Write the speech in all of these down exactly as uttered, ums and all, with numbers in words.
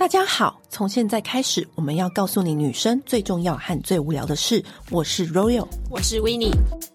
大家好，从现在开始，我们要告诉你女生最重要和最无聊的事。我是 Royal， 我是 Winnie。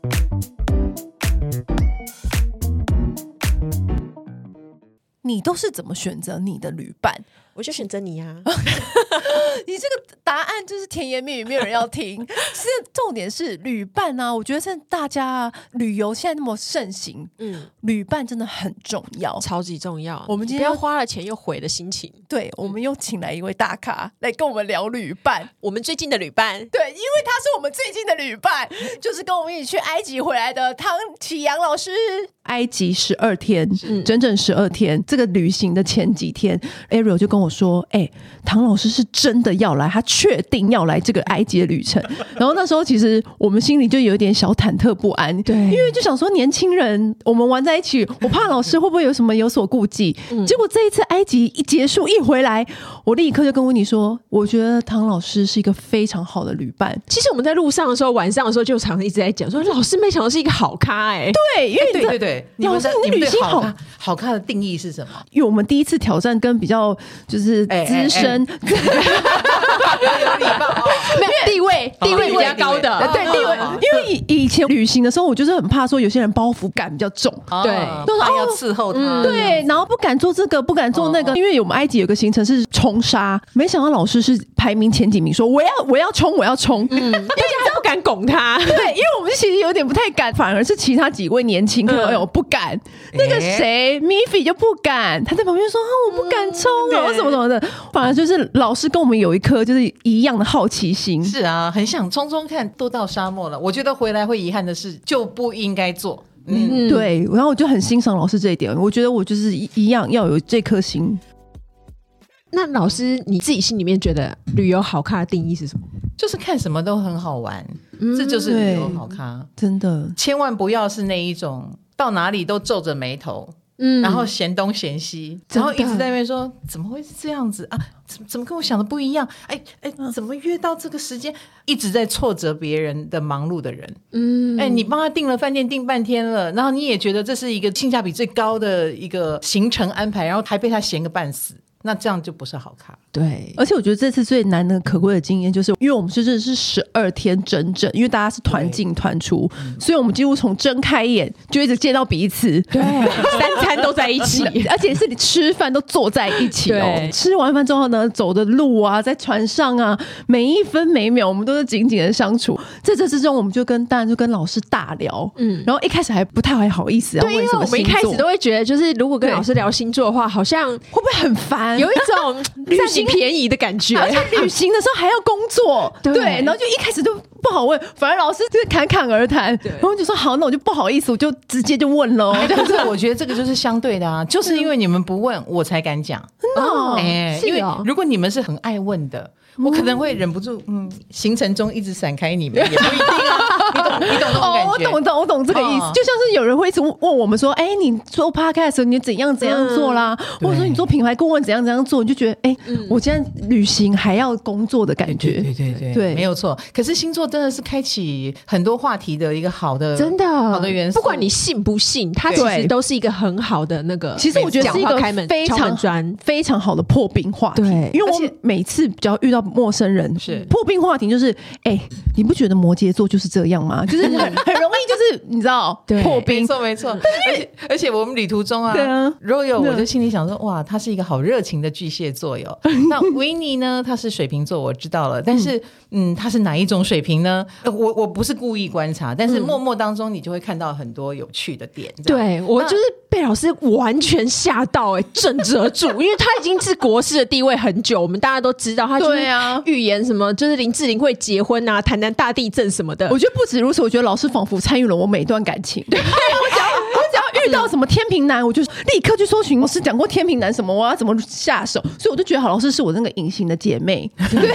你都是怎么选择你的旅伴？ 我就选择你啊！ 你这个答案就是甜言蜜语，没有人要听。其实重点是旅伴啊，我觉得现在大家、啊、旅游现在那么盛行，嗯，旅伴真的很重要， 超级重要。 我们今天不要花了钱又毁了心情。 对，我们又请来一位大咖来跟我们聊旅伴， 我们最近的旅伴。 对，因为他是我们最近的旅伴，就是跟我们一起去埃及回来的汤启阳老师。埃及十二天，整整十二天。这个旅行的前几天 Ariel 就跟我说，哎、欸，唐老师是真的要来，他确定要来这个埃及的旅程。然后那时候其实我们心里就有点小忐忑不安，对，因为就想说年轻人我们玩在一起，我怕老师会不会有什么有所顾忌、嗯、结果这一次埃及一结束一回来，我立刻就跟温妮说，我觉得唐老师是一个非常好的旅伴。 其实我们在路上的时候，晚上的时候就常一直在讲说，老师没想到是一个好咖。哎、欸， 对，因为、欸、 对对对，你们的你们对好咖好咖的定义是什么？ 因为我们第一次挑战跟比较就是资深、欸欸欸、 有礼貌、哦、没有地位地位比较高的、 哦、对地位、哦、因为 以, 以前旅行的时候我就是很怕说有些人包袱感比较重、 哦、对，都说要伺候他、嗯、 对，然后不敢做这个不敢做那个、哦、因为我们埃及有个行程是冲沙，没想到老师是排名前几名，说我要我要冲我要冲，嗯，因为他不敢拱他， 对，因为我们其实有点不太敢，反而是其他几位年轻朋友不敢、嗯、那个谁、欸、米菲就不敢，他在旁边说、啊、我不敢冲啊、嗯、什么什么的，反而就是老师跟我们有一颗就是一样的好奇心。 是啊，很想冲冲看，都到沙漠了，我觉得回来会遗憾的事就不应该做。 嗯，对，然后我就很欣赏老师这一点，我觉得我就是一样要有这颗心。 那老师你自己心里面觉得旅游好咖的定义是什么？ 就是看什么都很好玩、嗯、这就是旅游好咖，真的千万不要是那一种到哪里都皱着眉头，嗯，然后嫌东嫌西，然后一直在那边说怎么会是这样子啊，怎么怎么跟我想的不一样，哎哎，怎么约到这个时间，一直在挫折别人的忙碌的人，嗯，哎，你帮他订了饭店订半天了，然后你也觉得这是一个性价比最高的一个行程安排，然后还被他嫌个半死，那这样就不是好咖。 对，而且我觉得这次最难能可贵的经验就是因为我们是真的是十二天整整，因为大家是团进团出、嗯、所以我们几乎从睁开眼就一直见到彼此，对， 三餐都在一起而且是你吃饭都坐在一起哦。吃完饭之后呢，走的路啊，在船上啊，每一分每秒我们都是紧紧的相处。在这之中我们就跟当然就跟老师大聊，嗯，然后一开始还不太好意思要问什么星座， 我们一开始都会觉得就是如果跟老师聊星座的话好像会不会很烦， 有一种旅行便宜的感觉， 而且旅行的时候还要工作对, 对，然后就一开始就不好问，反而老师就侃侃而谈，然后就说好，那我就不好意思，我就直接就问咯。 但是我觉得这个就是相对的啊，就是因为你们不问我才敢讲哦、 欸，因为如果你们是很爱问的，我可能会忍不住嗯，行程中一直闪开你们，也不一定啊。你懂你懂那种感觉、哦、 我懂懂我懂这个意思、哦、就像是有人会一直问我们说，哎、欸，你做 podcast 你怎样怎样做啦、嗯、或者说你做品牌顾问怎样怎样做，你就觉得哎、欸嗯，我现在旅行还要工作的感觉。 对对对 对, 对，没有错。可是星座真的是开启很多话题的一个好的真的好的元素， 不管你信不信，它其实都是一个很好的那个， 其实我觉得是一个非常非常好的破冰话题。对，因为我每次只要遇到陌生人，是破冰话题就是哎、欸，你不觉得摩羯座就是这样吗？就是很很容易就是你知道破冰， 没错没错。而且而且我们旅途中啊，对啊 Royal 我就心里想说，哇，他是一个好热情的巨蟹座哟。那 Winnie 呢，他是水瓶座，我知道了，但是嗯，他是哪一种水瓶呢？我我不是故意观察，但是默默当中你就会看到很多有趣的点。 对，我就是被老师完全吓到、欸，哎，震慑住，因为他已经是国师的地位很久，我们大家都知道，他就是预言什么，就是林志玲会结婚啊，谈谈大地震什么的。 我觉得不止如此，我觉得老师仿佛参与了我每段感情。对，我只要我只要遇到什么天秤男，我就立刻去搜寻老师讲过天秤男什么，我要怎么下手。所以我就觉得好，老师是我那个隐形的姐妹。对。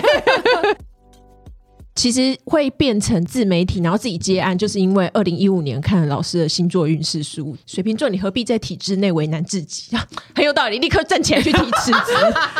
其实会变成自媒体然后自己接案，就是因为二零一五年看了老师的星座运势书，水瓶座你何必在体制内为难自己、啊、很有道理，立刻站起来去提辞职。 欸、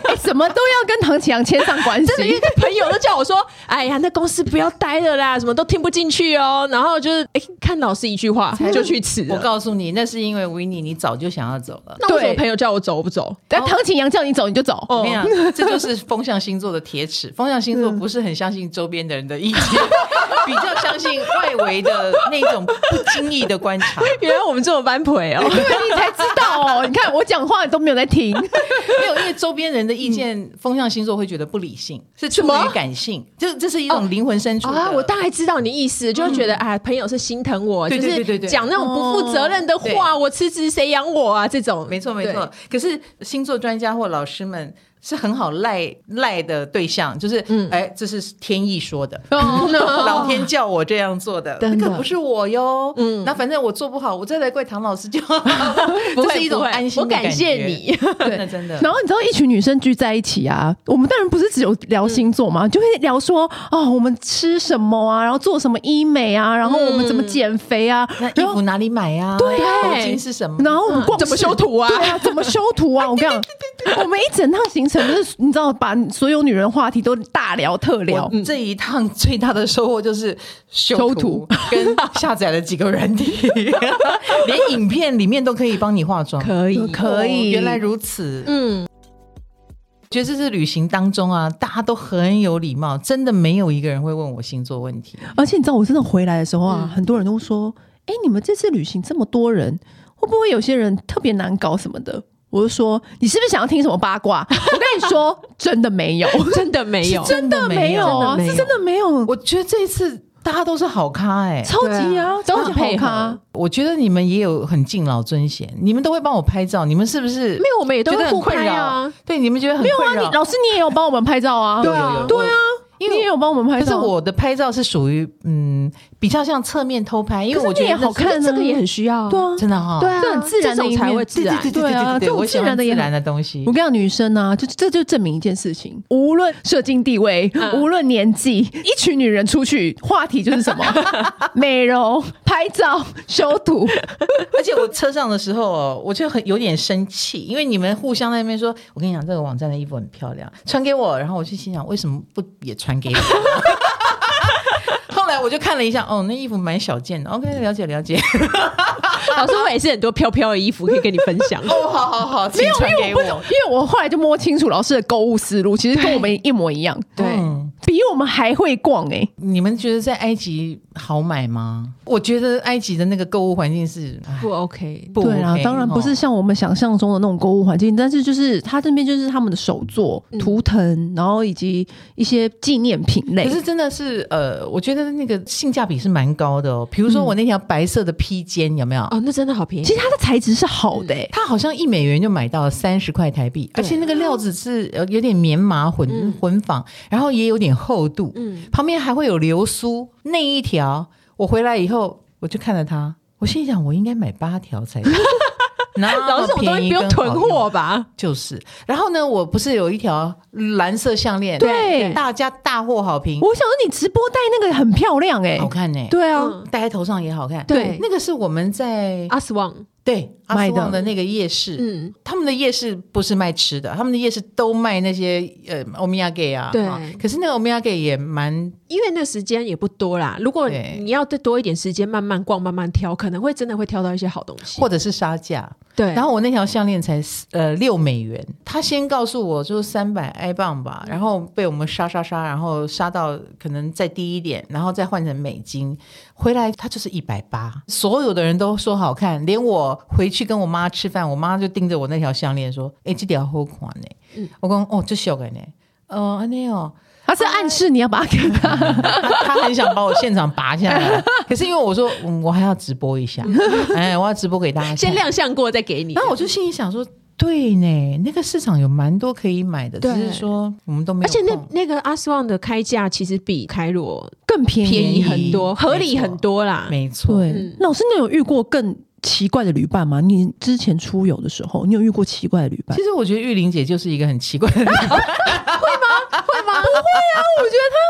欸、什么都要跟唐启阳牵上关系。 真的，因为朋友都叫我说：“哎呀，那公司不要待了啦，什么都听不进去哦。”然后就是，哎、欸，看老师一句话就去辞了。 我告诉你，那是因为维尼你早就想要走了。 那为什么朋友叫我走我不走？ 但唐启阳叫你走你就走。 我跟你讲，这就是风象星座的铁齿。风象星座不是很相信周边的人的意见，比较相信外围的那种不经意的观察。 原来我们这么般配哦， 对，你才知道哦。你看我讲话都没有在听， 没有，因为周边人的意见，嗯、风象星座会觉得不理性，是出于感性，这这是一种灵魂深处的、 哦啊。我大概知道你意思，就会觉得、嗯、啊，朋友是心疼我，就是讲那种不负责任的话，哦、我辞职谁养我啊？这种没错没错。可是星座专家或老师们。是很好赖赖的对象，就是嗯，哎，这是天意说的，哦、老天叫我这样做的，那个不是我哟。嗯，那反正我做不好，我再来怪唐老师就好。这是一种安心的感觉。 我感谢你， 真的真的。 然后你知道，一群女生聚在一起啊，我们当然不是只有聊星座嘛，嗯、就会聊说哦，我们吃什么啊，然后做什么医美啊，然后我们怎么减肥啊， 嗯、那衣服哪里买啊？ 对， 头巾是什么？ 然后我们逛、 嗯、怎么修图啊？ 对啊，怎么修图啊？我跟你讲，我们一整趟行。就是你知道，把所有女人话题都大聊特聊。 这一趟最大的收获就是修图跟下载了几个软体，连影片里面都可以帮你化妆， 可以可以、 哦。原来如此，嗯。觉得这次旅行当中啊，大家都很有礼貌，真的没有一个人会问我星座问题。 而且你知道，我真的回来的时候啊，嗯、很多人都说：“哎、欸，你们这次旅行这么多人，会不会有些人特别难搞什么的？”我就说，你是不是想要听什么八卦？我跟你说，真的没有， 真的没有， 真的没有啊，是真的没有。 我觉得这一次大家都是好咖哎、欸， 超级啊， 超级好咖。 我觉得你们也有很敬老尊贤，你们都会帮我拍照，你们是不是？ 没有，我们也都会互拍啊。 对，你们觉得很困扰？ 没有啊，你老师你也有帮我们拍照啊？ 对啊， 对啊。因为你也有帮我们拍照， 可是我的拍照是属于嗯比较像侧面偷拍，因为我觉得好看， 这个也很需要， 对啊， 真的哈， 对啊，这很自然的一面， 才会自然， 对对对对对，我喜欢自然的东西。 我跟你讲，女生啊，就这就证明一件事情，无论社经地位，无论年纪，一群女人出去，话题就是什么美容、拍照、修图。 而且我车上的时候哦，我就很有点生气，因为你们互相在那边说，我跟你讲，这个网站的衣服很漂亮，传给我，然后我就心想，为什么不也传给我？后来我就看了一下，哦，那衣服蛮小件的。OK， 了解了解。 老师，我也是很多飘飘的衣服可以跟你分享。 哦，好好好，请传给我。 因为我后来就摸清楚老师的购物思路，其实跟我们一模一样。 对， 嗯、比我们还会逛哎、欸。 你们觉得在埃及好买吗？我觉得埃及的那个购物环境是不 OK， 不 OK。对啊，当然不是像我们想象中的那种购物环境，但是就是它这边就是他们的手作、嗯、图腾，然后以及一些纪念品类。 可是真的是呃，我觉得那个性价比是蛮高的哦。比如说我那条白色的披肩，有没有？ 哦，那真的好便宜。 其实它的材质是好的、欸嗯， 它好像一美元就买到三十块台币，而且那个料子是有点棉麻混、嗯、混纺，然后也有点厚度，嗯，旁边还会有流苏。那一条我回来以后，我就看了它，我心想我应该买八条才对。 老师，这种东西不用囤货吧？ 就是，然后呢，我不是有一条蓝色项链， 对， 大家大获好评。 我想说，你直播戴那个很漂亮哎、欸， 好看哎、欸， 对啊， 嗯、戴在头上也好看。 对， 那个是我们在阿斯旺。 对，阿斯旺的那个夜市，嗯，他们的夜市不是卖吃的，他们的夜市都卖那些呃欧米亚给啊， 对、 啊。可是那个欧米亚给也蛮， 因为那时间也不多啦。如果你要再多一点时间，慢慢逛，慢慢挑，可能会真的会挑到一些好东西， 或者是杀价。 对， 然后我那条项链才呃六美元，他先告诉我就是三百埃镑吧，然后被我们杀杀杀，然后杀到可能再低一点，然后再换成美金，回来它就是一百八。所有的人都说好看，连我回去跟我妈吃饭，我妈就盯着我那条项链说：“哎、欸，这条好看呢。嗯”我说：“哦，这小个呢？哦，安尼哦。” 他是暗示你要把它给他， 他, 他很想把我现场拔下来，可是因为我说、嗯、我还要直播一下，哎，我要直播给大家看， 先亮相过再给你。 然后我就心里想说，对呢，那个市场有蛮多可以买的，只是说我们都没有。 而且那那个阿斯旺的开价其实比开罗更便宜， 便宜很多，合理很多啦。 没错， 对。嗯、老师，你有遇过更奇怪的旅伴吗？你之前出游的时候，你有遇过奇怪的旅伴？ 其实我觉得玉玲姐就是一个很奇怪的旅伴。 会吗？会吗？ 不会啊，我觉得她她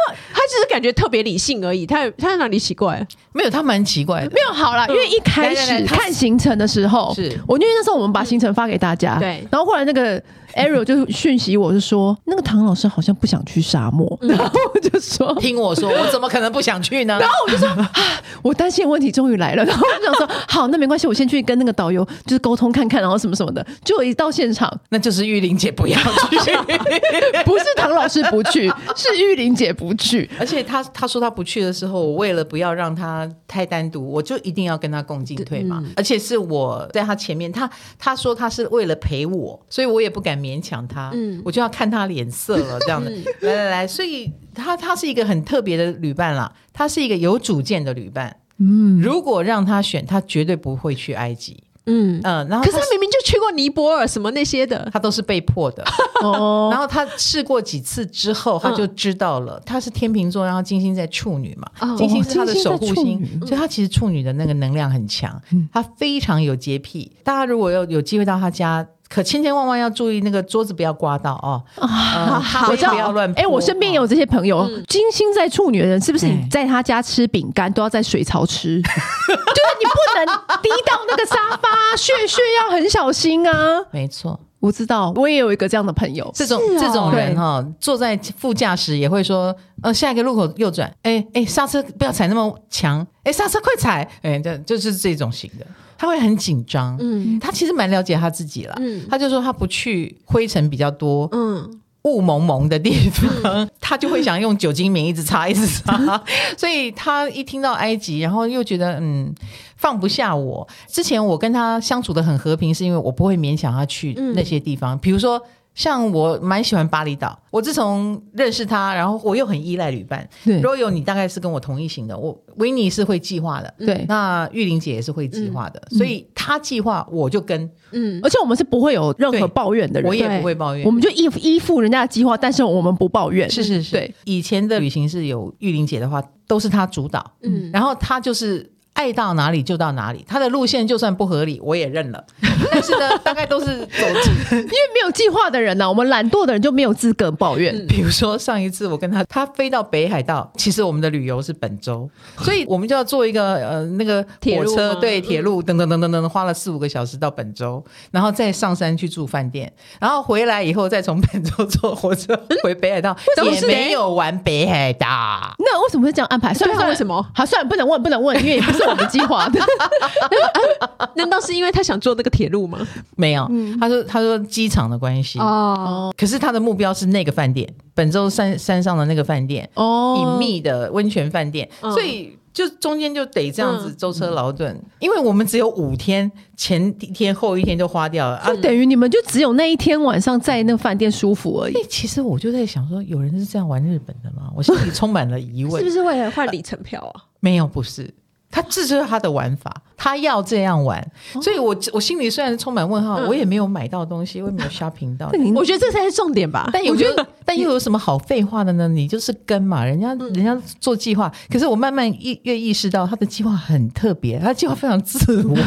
就是感觉特别理性而已，他他哪里奇怪？ 没有，他蛮奇怪的。 没有好啦，因为一开始看行程的时候， 是我因为那时候我们把行程发给大家， 对， 然后后来那个 Ariel 就讯息我是说，那个唐老师好像不想去沙漠，然后我就说， 听我说，我怎么可能不想去呢？ 然后我就说，啊，我担心的问题终于来了，然后我就想说，好，那没关系，我先去跟那个导游就是沟通看看，然后什么什么的。结果一到现场， 那就是玉玲姐不要去， 不是唐老师不去，是玉玲姐不去。 而且他他说他不去的时候，我为了不要让他太单独，我就一定要跟他共进退嘛。嗯、而且是我在他前面，他他说他是为了陪我，所以我也不敢勉强他，嗯、我就要看他脸色了，这样的。嗯、来来来，所以他他是一个很特别的旅伴啦，他是一个有主见的旅伴。嗯，如果让他选，他绝对不会去埃及。嗯嗯，然后可是他明明就去过尼泊尔什么那些的， 他都是被迫的。哦，然后他试过几次之后，他就知道了。嗯、他是天秤座，然后金星在处女嘛，哦、金星是他的守护星，所以他其实处女的那个能量很强，嗯、他非常有洁癖。大家如果有有机会到他家，可千千万万要注意那个桌子不要刮到哦。啊， 我知道， 不要乱泼。 哎，我身边也有这些朋友，嗯、金星在处女的人，是不是你在他家吃饼干都要在水槽吃？就是你不能滴到那个沙发，血血要很小心啊。 没错。 我知道，我也有一个这样的朋友。 这种、哦、这种人哈、哦，坐在副驾驶也会说，呃，下一个路口右转，哎哎，刹车不要踩那么强，哎，刹车快踩，哎，这就是这种型的，他会很紧张。嗯，他其实蛮了解他自己啦。嗯，他就说他不去灰尘比较多。嗯。雾蒙蒙的地方，他就会想用酒精棉一直擦一直擦，所以他一听到埃及，然后又觉得嗯放不下我。之前我跟他相处的很和平，是因为我不会勉强他去那些地方，比如说像我蛮喜欢巴厘岛，我自从认识他，然后我又很依赖旅伴。Royal 你大概是跟我同一型的，我维尼是会计划的，对，那玉玲姐也是会计划的，嗯、所以他计划我就跟， 嗯，而且我们是不会有任何抱怨的人， 我也不会抱怨， 我们就依依附人家的计划，但是我们不抱怨。 是是是，对，以前的旅行是有玉玲姐的话，都是她主导，嗯，然后她就是爱到哪里就到哪里，他的路线就算不合理我也认了，但是呢大概都是走因为没有计划的人呢、啊，我们懒惰的人就没有资格抱怨、 嗯、比如说上一次我跟他他飞到北海道，其实我们的旅游是本周，所以我们就要坐一个呃那个火车，对，铁路等等等等等，花了四五个小时到本州，然后再上山去住饭店，然后回来以后再从本州坐火车回北海道，也没有玩北海道。 那为什么会这样安排？算了，为什么？好，算了，不能问，不能问，因为也不是我们计划的。 难道是因为他想坐那个铁路吗？ 没有，嗯、他说他说机场的关系哦，可是他的目标是那个饭店，本州山山上的那个饭店哦，隐秘的温泉饭店，哦、所以就中间就得这样子舟车劳顿，嗯、因为我们只有五天，前一天后一天就花掉了， 啊，等于你们就只有那一天晚上在那个饭店舒服而已。 其实我就在想说，有人是这样玩日本的吗？我心里充满了疑问， 是不是为了换里程票啊？ 没有，不是。他这就是他的玩法，他要这样玩，哦、所以我我心里虽然充满问号，嗯、我也没有买到东西，我也没有 shopping 到。 我觉得这才是重点吧。 但有觉得，但又有什么好废话的呢？你就是跟嘛，人家、嗯、人家做计划，可是我慢慢意越意识到他的计划很特别，他的计划非常自我。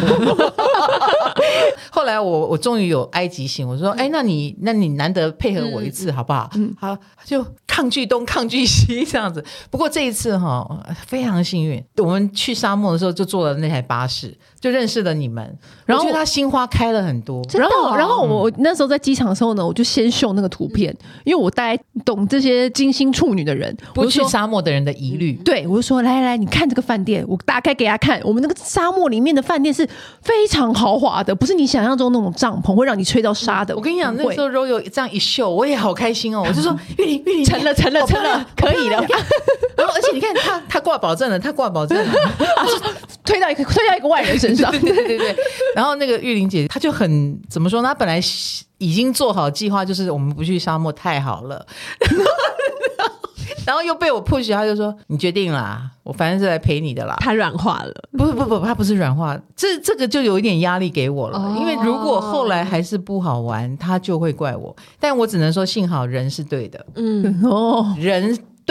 后来我我终于有埃及行，我说哎、欸，那你那你难得配合我一次、嗯、好不好？嗯，好，就抗拒东抗拒西这样子。不过这一次哈非常幸运，我们去沙漠的时候就坐了那台巴士，就认识了你们，然后我觉得他心花开了很多。 然后然后我那时候在机场的时候呢，我就先秀那个图片，因为我大概懂这些金星处女的人， 不去沙漠的人的疑虑。 对，我就说来来来，你看这个饭店，我大概给他看，我们那个沙漠里面的饭店是非常豪华的，不是你想象中那种帐篷会让你吹到沙的。 我跟你讲，那时候 Royal 这样一秀，我也好开心哦，我就说玉玲玉玲成了成了成了，可以了。 然后而且你看他他挂保证了，他挂保证了， 推到一个推到一个外人身上。 对对对对对。然后那个玉玲姐她就很怎么说呢？她本来已经做好计划，就是我们不去沙漠太好了。然后又被我 push， 他就说你决定啦，我反正是来陪你的啦。 他软化了， 不不不，他不是软化，这这个就有一点压力给我了。哦、因为如果后来还是不好玩，他就会怪我。但我只能说，幸好人是对的，嗯哦，人。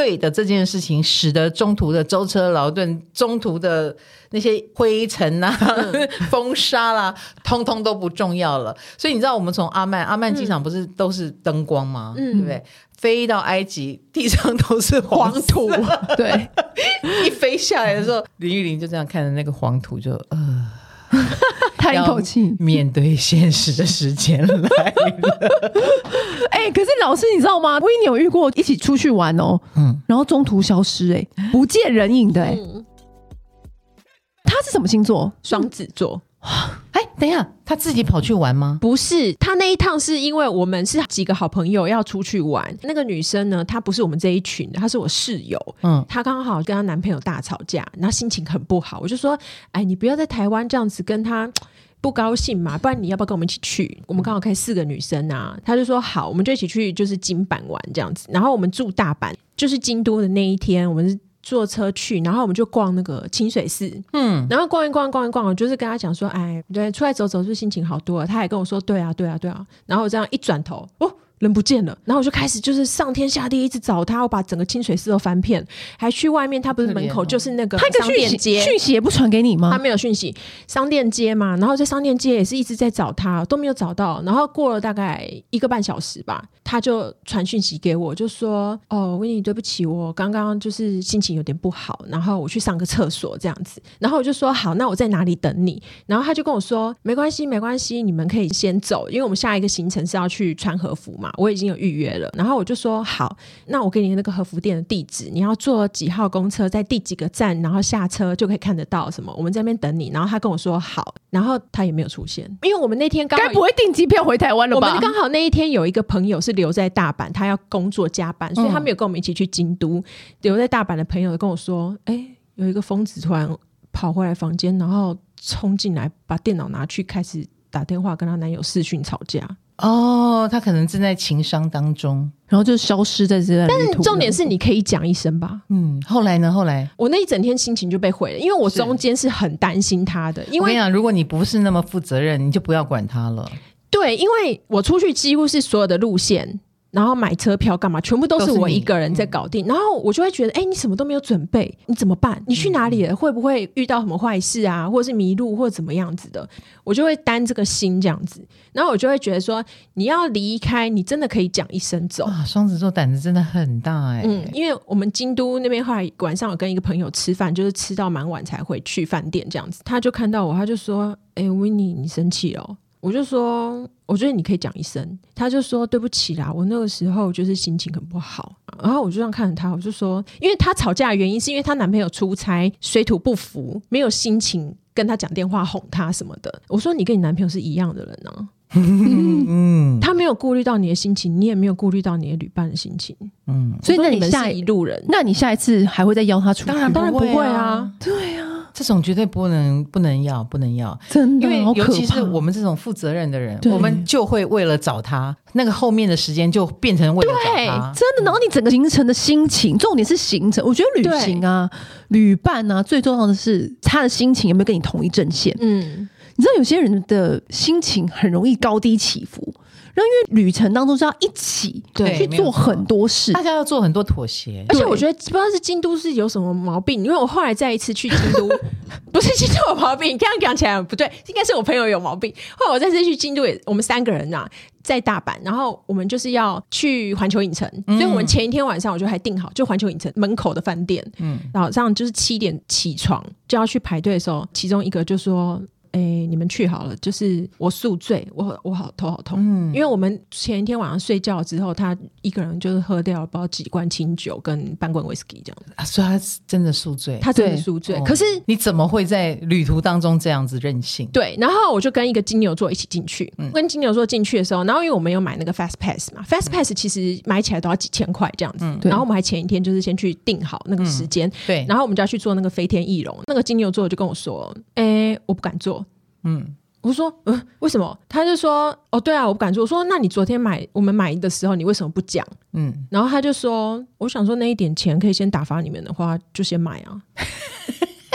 对的这件事情，使得中途的舟车劳顿，中途的那些灰尘啊、嗯、风沙啦，通通都不重要了。所以你知道我们从阿曼阿曼机场不是都是灯光吗、嗯、对不对？飞到埃及地上都是黄土对， 一飞下来的时候林玉玲就这样看着那个黄土就呃叹一口气， 面对现实的时间来了哎、欸，可是老师你知道吗？我也有遇过一起出去玩哦，嗯，然后中途消失、欸，哎，不见人影的、欸，哎、嗯，他是什么星座？ 双子座。 哎，等一下，他自己跑去玩吗？ 不是，他那一趟是因为我们是几个好朋友要出去玩。那个女生呢，她不是我们这一群的，她是我室友。嗯，她刚好跟她男朋友大吵架，然后心情很不好。我就说，哎，你不要在台湾这样子跟她不高兴嘛，不然你要不要跟我们一起去？我们刚好开四个女生啊，她就说好，我们就一起去，就是金板玩这样子。然后我们住大阪，就是京都的那一天，我们是坐车去，然后我们就逛那个清水寺，嗯，然后逛一逛逛一逛，我就是跟他讲说，哎，对，出来走走是不是心情好多了？他还跟我说，对啊，对啊，对啊。然后我这样一转头，哦，人不见了，然后我就开始就是上天下地一直找他，我把整个清水寺都翻遍，还去外面，他不是门口就是那个商店街， 讯息也不传给你吗？ 他没有讯息，商店街嘛，然后在商店街也是一直在找他，都没有找到。然后过了大概一个半小时吧，他就传讯息给我，就说：“哦，维尼，对不起，我刚刚就是心情有点不好，然后我去上个厕所这样子。”然后我就说：“好，那我在哪里等你？”然后他就跟我说：“没关系，没关系，你们可以先走，因为我们下一个行程是要去穿和服嘛。”我已经有预约了，然后我就说好，那我给你那个和服店的地址，你要坐几号公车，在第几个站，然后下车就可以看得到什么，我们在那边等你。然后他跟我说好，然后他也没有出现，因为我们那天刚好该不会订机票回台湾了吧？ 我们刚好那一天有一个朋友是留在大阪，他要工作加班，所以他没有跟我们一起去京都。嗯、留在大阪的朋友跟我说，哎，有一个疯子突然跑回来房间，然后冲进来把电脑拿去开始打电话跟她男友视讯吵架。 哦，他可能正在情伤当中， 然后就消失在这段旅途。 但是重点是你可以讲一声吧。 嗯，后来呢？后来我那一整天心情就被毁了，因为我中间是很担心他的。因为我跟你讲，如果你不是那么负责任，你就不要管他了。 对，因为我出去几乎是所有的路线，然后买车票干嘛，全部都是我一个人在搞定。然后我就会觉得，哎、欸，你什么都没有准备，你怎么办？你去哪里了？会不会遇到什么坏事啊，或者是迷路，或者怎么样子的？我就会担这个心这样子。然后我就会觉得说，你要离开，你真的可以讲一声走。 啊，双子座胆子真的很大哎、欸。 嗯，因为我们京都那边后来晚上有跟一个朋友吃饭，就是吃到蛮晚才回去饭店这样子。他就看到我，他就说：“哎、欸，维尼，你生气了？”我就说，我觉得你可以讲一声。他就说对不起啦，我那个时候就是心情很不好。然后我就这样看着他，我就说，因为他吵架的原因是因为她男朋友出差水土不服，没有心情跟他讲电话哄他什么的。我说你跟你男朋友是一样的人啊。嗯，他没有顾虑到你的心情，你也没有顾虑到你的旅伴的心情。嗯， 所以那你下一路人， 那你下一次还会再邀他出去？ 当然当然不会啊， 对啊， 这种绝对不能不能要不能要， 真的， 因为尤其是我们这种负责任的人，我们就会为了找他，那个后面的时间就变成为了找他， 真的。然后你整个行程的心情，重点是行程。我觉得旅行啊、旅伴啊，最重要的是他的心情有没有跟你同一阵线。嗯。你知道有些人的心情很容易高低起伏，然后因为旅程当中是要一起去做很多事， 大家要做很多妥协。 而且我觉得不知道是京都是有什么毛病，因为我后来再一次去京都，不是京都有毛病，刚刚讲起来不对，应该是我朋友有毛病。后来我再次去京都也，我们三个人啊在大阪，然后我们就是要去环球影城、嗯，所以我们前一天晚上我就还订好，就环球影城门口的饭店，嗯，然后这样就是七点起床就要去排队的时候，其中一个就说。哎、欸，你们去好了，就是我宿醉，我我好头好痛、嗯，因为我们前一天晚上睡觉之后，他一个人就是喝掉了不知道几罐清酒跟半罐 whisky 这样子、 啊，所以他真的宿醉， 他真的宿醉。可是、哦、 你怎么会在旅途当中这样子任性？ 对，然后我就跟一个金牛座一起进去、嗯，跟金牛座进去的时候，然后因为我们有买那个 fast pass 嘛 ，fast pass 其实买起来都要几千块这样子、嗯，然后我们还前一天就是先去定好那个时间、嗯，对，然后我们就要去做那个飞天翼龙，那个金牛座就跟我说，哎、欸，我不敢做。嗯，我说，嗯、呃，为什么？他就说，哦，对啊，我不敢做。我说，那你昨天买我们买的时候，你为什么不讲？嗯，然后他就说，我想说那一点钱可以先打发你们的话，就先买啊。我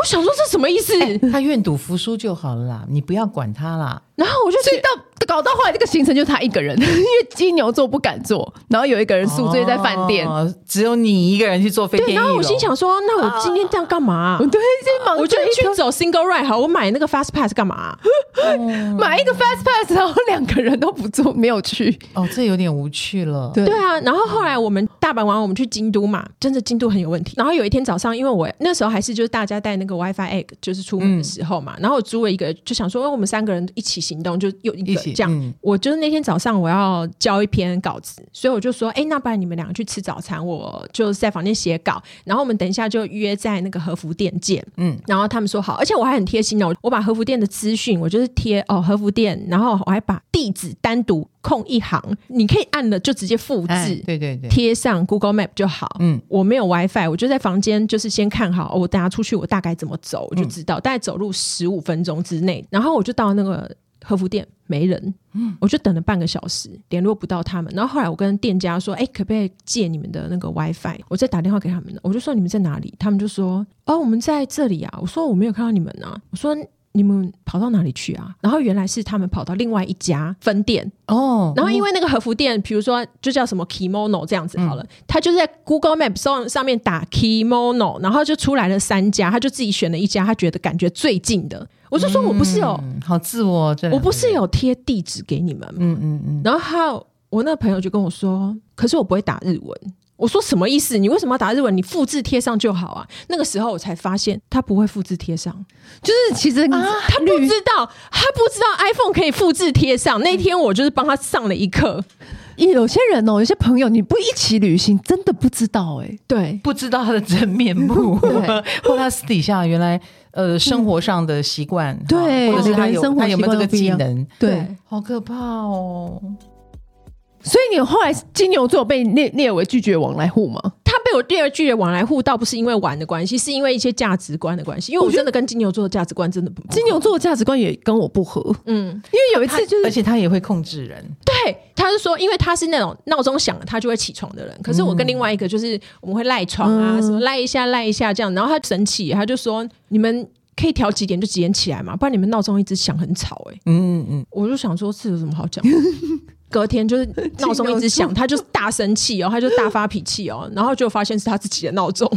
我想说这什么意思？ 欸、他愿赌服输就好了啦，你不要管他啦。 然后我就所以到搞到后来这个行程就是他一个人，因为金牛座不敢做，然后有一个人宿醉在饭店、 哦，只有你一个人去做飞天翼龙。 对，然后我心想说，那我今天这样干嘛、啊？ 对，这忙我就去走 single ride 好，我买那个 fast pass 干嘛、啊嗯？买一个 fast pass， 然后两个人都不做，没有去。 哦，这有点无趣了。 对对啊，然后后来我们大阪完，我们去京都嘛，真的京都很有问题。然后有一天早上，因为我那时候还是就是大家带那个 WiFi egg， 就是出门的时候嘛，嗯、然后我租了一个，就想说，我们三个人一起行动，就有一个这样。嗯、我就是那天早上我要交一篇稿子，所以我就说，哎，那不然你们两个去吃早餐，我就在房间写稿，然后我们等一下就约在那个和服店见。嗯，然后他们说好，而且我还很贴心哦，我把和服店的资讯，我就是贴哦和服店，然后我还把地址单独空一行，你可以按了就直接复制，哎、 对对对， 贴上 Google Map 就好。嗯，我没有 WiFi， 我就在房间就是先看好，哦、我等下出去我大概怎么走，我就知道、嗯、大概走路十五分钟之内，然后我就到那个和服店没人，嗯，我就等了半个小时，联络不到他们。然后后来我跟店家说，哎，可不可以借你们的那个 WiFi？ 我再打电话给他们，我就说你们在哪里？他们就说，哦，我们在这里啊。我说我没有看到你们啊。我说你们跑到哪里去啊？然后原来是他们跑到另外一家分店哦。然后因为那个和服店，比如说就叫什么 Kimono 这样子好了，嗯、他就是在 Google Map 上上面打 Kimono， 然后就出来了三家，他就自己选了一家，他觉得感觉最近的。我就说我不是有、 嗯、好自我， 我不是有贴地址给你们吗？嗯嗯嗯。然后还有我那个朋友就跟我说，可是我不会打日文。我说什么意思？你为什么要打日文？你复制贴上就好啊。那个时候我才发现他不会复制贴上， 就是其实、啊、 他不知道，他不知道 iPhone 可以复制贴上。那天我就是帮他上了一课。 有些人哦，有些朋友你不一起旅行，真的不知道哎、欸， 对， 不知道他的真面目，或他私底下原来呃生活上的习惯， 对， 或者是他有他有没有这个技能， 对， 好可怕哦。 所以你后来金牛座被列列为拒绝往来户吗？ 他被我列为拒绝往来户，倒不是因为玩的关系，是因为一些价值观的关系。因为我真的跟金牛座的价值观真的不合， 金牛座的价值观也跟我不合。嗯，因为有一次就是， 而且他也会控制人。 对，他是说，因为他是那种闹钟响了他就会起床的人。可是我跟另外一个就是我们会赖床啊，嗯、什么赖一下赖一下这样。然后他生气，他就说：“你们可以调几点就几点起来嘛，不然你们闹钟一直响很吵。”哎，嗯嗯嗯，我就想说，这有什么好讲？隔天就是闹钟一直响，他就是大生气哦，他就大发脾气哦，然后就发现是他自己的闹钟。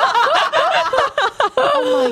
Oh my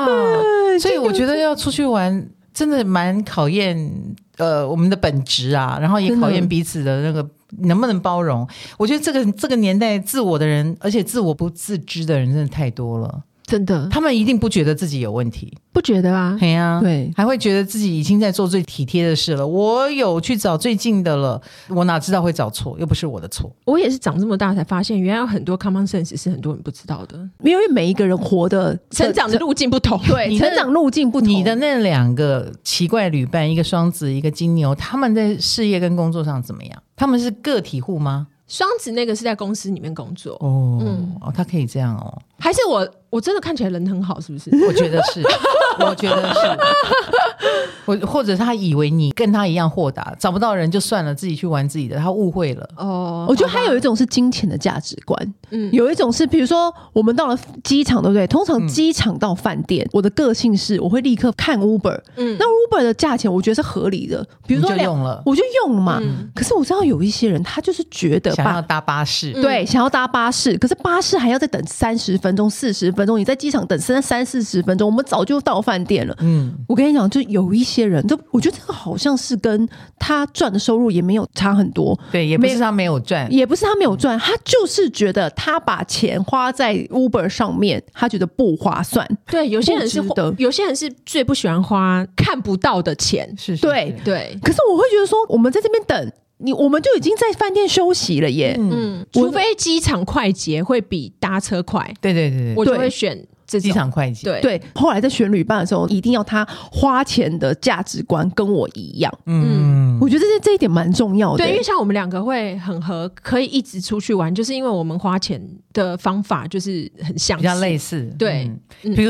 god！ 所以我觉得要出去玩真的蛮考验呃我们的本质啊，然后也考验彼此的那个能不能包容。我觉得这个这个年代自我的人，而且自我不自知的人真的太多了。 真的， 他们一定不觉得自己有问题， 不觉得啊？ 对啊， 对， 还会觉得自己已经在做最体贴的事了。我有去找最近的了，我哪知道会找错，又不是我的错。 我也是长这么大才发现，原来有很多 common sense 是很多人不知道的， 因为每一个人活的成长的路径不同， 对，成长路径不同。 你的那两个奇怪旅伴，一个双子，一个金牛，他们在事业跟工作上怎么样？他们是个体户吗？ 双子那个是在公司里面工作哦，嗯、哦，他可以这样哦， 还是我我真的看起来人很好，是不是？ 我觉得是，我觉得是，我或者他以为你跟他一样豁达，找不到人就算了，自己去玩自己的，他误会了哦。我觉得还有一种是金钱的价值观，嗯，有一种是比如说我们到了机场，对不对？通常机场到饭店，嗯、我的个性是我会立刻看 Uber， 嗯，那 Uber 的价钱我觉得是合理的，比如说你就用了， 我就用了嘛。嗯、可是我知道有一些人他就是觉得。 想要搭巴士， 对，想要搭巴士，可是巴士还要再等三十分钟、四十分钟，你在机场等三三四十分钟，我们早就到饭店了。嗯，我跟你讲，就有一些人，就我觉得这个好像是跟他赚的收入也没有差很多， 对，也不是他没有赚， 也不是他没有赚，他就是觉得他把钱花在 Uber 上面，他觉得不划算。 对，有些人是有些人是最不喜欢花看不到的钱， 是，是对对。 可是我会觉得说，我们在这边等。你我们就已经在饭店休息了耶， 嗯，除非机场快捷会比搭车快， 对对对对， 我就会选机场快捷。 对对，后来在选旅伴的时候，一定要他花钱的价值观跟我一样，嗯，我觉得这这一点蛮重要的。 对，因为像我们两个会很合，可以一直出去玩，就是因为我们花钱的方法就是很相似， 比较类似。 对， 嗯、比如说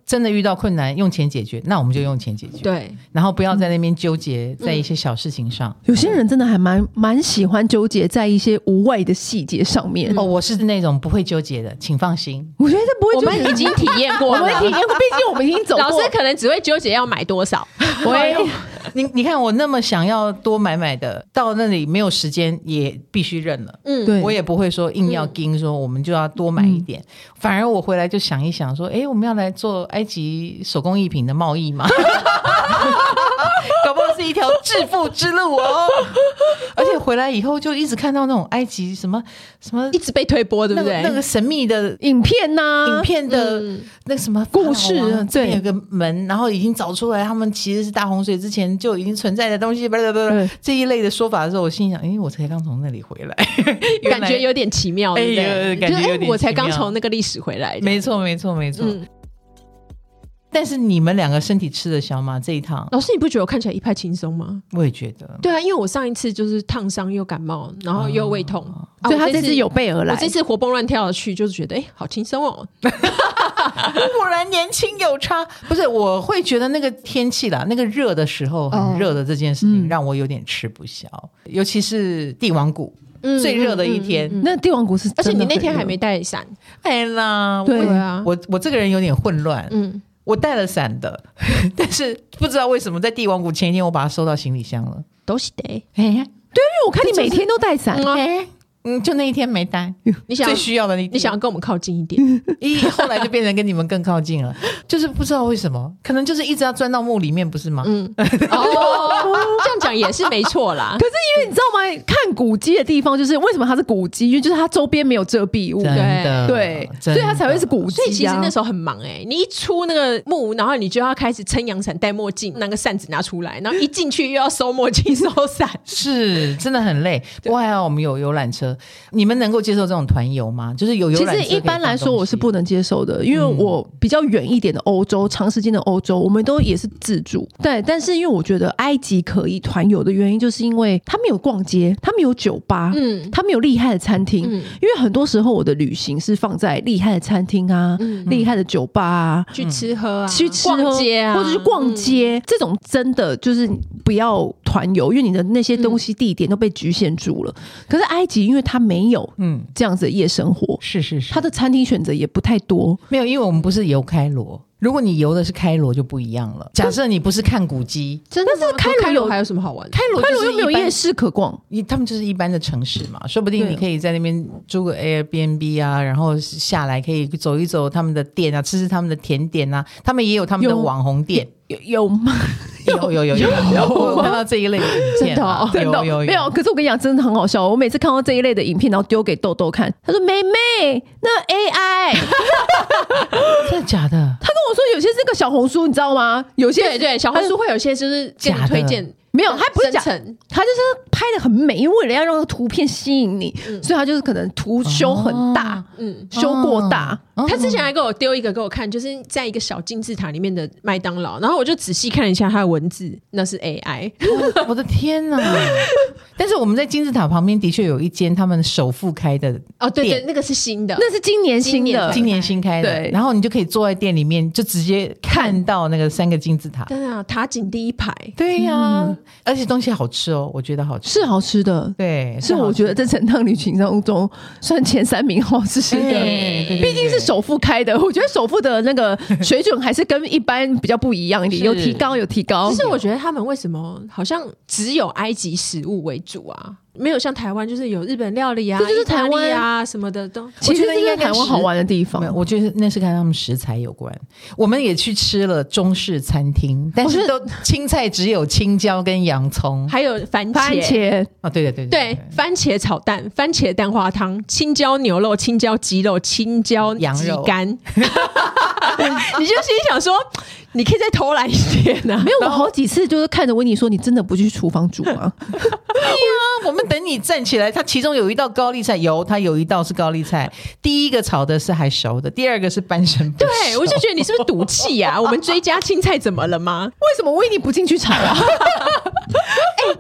真的遇到困难用钱解决，那我们就用钱解决。 对， 然后不要在那边纠结在一些小事情上。 嗯、有些人真的还蛮蛮喜欢纠结在一些无谓的细节上面。 哦，我是那种不会纠结的，请放心。 我觉得不会纠结， 我们已经体验过了， 我们体验过，毕竟我们已经走过。 老师可能只会纠结要买多少。 喂， 你你看我那么想要多买买的，到那里没有时间也必须认了。嗯，对，我也不会说硬要盯说我们就要多买一点，嗯、反而我回来就想一想说，哎，我们要来做埃及手工艺品的贸易吗？搞不好是一条致富之路哦。而且回来以后就一直看到那种埃及什么什么一直被推播，对不对？ 那个、那个神秘的影片呐、 啊，影片的那个什么故事， 对，有个门，然后已经找出来他们其实是大洪水之前就已经存在的东西，不不不，这一类的说法的时候，我心想，哎，我才刚从那里回来， 感觉有点奇妙，对不对？ 哎、感觉有点奇妙， 我才刚从那个历史回来， 没错，没错，没错。嗯，但是你们两个身体吃得消吗？这一趟， 老师你不觉得我看起来一派轻松吗？ 我也觉得， 对啊，因为我上一次就是烫伤又感冒，然后又胃痛， 哦啊、所以他这次有备而来。 我这次活蹦乱跳的去，就是觉得哎，好轻松哦。 果然年轻有差。不是，我会觉得那个天气啦，那个热的时候很热的这件事情，让我有点吃不消，哦嗯、尤其是帝王谷。嗯、最热的一天， 嗯嗯嗯、那帝王谷是真的， 而且你那天还没带伞。 哎啦， 对啊， 我我这个人有点混乱，嗯，我带了伞的，但是不知道为什么在帝王谷前一天我把它收到行李箱了， 都是的。 哎，对，因为我看你每天都带伞， 哎。嗯，就那一天没带， 你想最需要的那一天， 你想要跟我们靠近一点， 咦，后来就变成跟你们更靠近了，就是不知道为什么，可能就是一直要钻到墓里面，不是吗？嗯， 哦，这样讲也是没错啦。 可是因为你知道吗？看古迹的地方，就是为什么它是古迹，因为就是它周边没有遮蔽物， 对对，所以它才会是古迹、啊。 所以其实那时候很忙哎、欸，你一出那个墓，然后你就要开始撑阳伞、戴墨镜，那个扇子拿出来，然后一进去又要收墨镜、收伞， 是真的很累。不过还好我们有游览车，你们能够接受这种团游吗？就是有游览车。 其实一般来说我是不能接受的，因为我比较远一点的欧洲、长时间的欧洲，我们都也是自助。对，但是因为我觉得埃及可以团游的原因，就是因为他们有逛街，他们有酒吧，嗯，他们有厉害的餐厅。嗯、因为很多时候我的旅行是放在厉害的餐厅啊、嗯、厉害的酒吧啊， 去吃喝啊， 去吃喝逛街啊， 或者去逛街，嗯、这种真的就是不要团游，因为你的那些东西地点都被局限住了。嗯、可是埃及，因为它没有嗯这样子的夜生活， 是是是， 它的餐厅选择也不太多。 没有，因为我们不是游开罗。如果你游的是开罗就不一样了。假设你不是看古迹， 真的是开罗有还有什么好玩的？ 开罗开罗又没有夜市可逛， 他们就是一般的城市嘛，说不定你可以在那边租个 Airbnb 啊，然后下来可以走一走他们的店啊，吃吃他们的甜点啊，他们也有他们的网红店。 有有吗？ 有有有有有，我有看到这一类的影片， 真的、哦、真的有有没有？可是我跟你讲，真的很好笑。我每次看到这一类的影片，然后丢给豆豆看，他说：“妹妹，那 A I， 真的假的？” 他跟我说，有些是个小红书，你知道吗？有些对对，小红书会有些就是假推荐。 没有，他不是假，他就是拍的很美，为了要让图片吸引你，嗯、所以他就是可能图修很大，嗯、哦，修过大。 哦、他之前还给我丢一个给我看，就是在一个小金字塔里面的麦当劳，然后我就仔细看了一下他的文字，那是 A I。 哦、我的天哪！但是我们在金字塔旁边的确有一间他们首富开的哦，对对，那个是新的， 那是今年新的， 今年新开的。对，然后你就可以坐在店里面，就直接看到那个三个金字塔。 对啊，塔景第一排。 对呀、啊。嗯，而且东西好吃哦，我觉得好吃， 是好吃的， 对， 是我觉得在整趟旅行当中算前三名好吃的，毕竟是首富开的，我觉得首富的那个水准还是跟一般比较不一样一点，有提高，有提高。 其实我觉得他们为什么好像只有埃及食物为主啊？没有像台湾就是有日本料理啊， 这就是台湾啊什么的都。 其实应该台湾好玩的地方， 我觉得那是跟他们食材有关。我们也去吃了中式餐厅，但是都青菜只有青椒跟洋葱， 还有番茄。 番茄哦，对对对对, 对, 对，番茄炒蛋、番茄蛋花汤、青椒牛肉、青椒鸡肉、青椒羊肉干。你就心想说，你可以再偷懒一点啊！ 没有，我好几次就是看着温妮说：“你真的不去厨房煮吗？” 对呀，我们等你站起来。它其中有一道高丽菜，有它有一道是高丽菜，第一个炒的是还熟的，第二个是半生不熟。 对，我就觉得你是不是赌气啊？我们追加青菜怎么了吗？ 为什么温妮不进去炒啊？ 欸、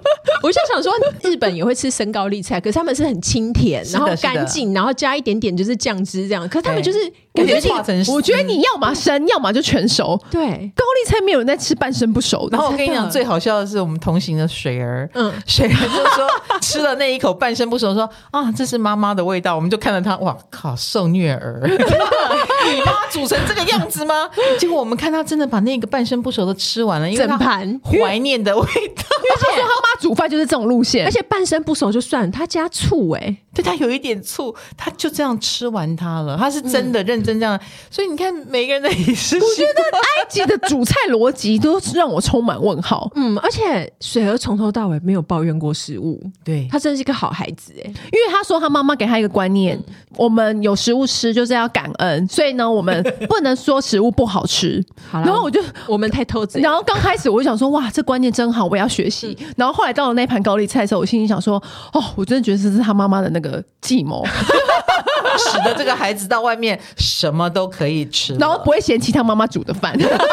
我就想说，日本也会吃生高丽菜，可是他们是很清甜，然后干净，然后加一点点就是酱汁这样。可是他们就是感觉你，我觉得你要么生，要么就全熟。 对， 高丽菜没有人在吃半生不熟的。 然后我跟你讲，最好笑的是我们同行的水儿，嗯，水儿就说吃了那一口半生不熟，说啊，这是妈妈的味道。我们就看着他，哇靠，受虐儿，你妈煮成这个样子吗？结果我们看他真的把那个半生不熟的吃完了，因为整盘怀念的味道。 因为他说他妈煮饭就是这种路线， 而且半生不熟就算，他加醋哎、欸， 对他有一点醋，他就这样吃完它了。他是真的认真这样，嗯、所以你看每个人的饮食， 我觉得埃及的煮菜逻辑都让我充满问号。 嗯，而且水儿从头到尾没有抱怨过食物， 对他真是一个好孩子哎、欸。 因为他说他妈妈给他一个观念，嗯、我们有食物吃就是要感恩，所以呢，我们不能说食物不好吃。 好然后我就我们太偷嘴。 然后刚开始我就想说，哇，这观念真好，我要学习。嗯、然后后来到了那盘高丽菜的时候，我心里想说，哦，我真的觉得这是他妈妈的那个计谋。 使得这个孩子到外面什么都可以吃， 然后不会嫌弃他妈妈煮的饭。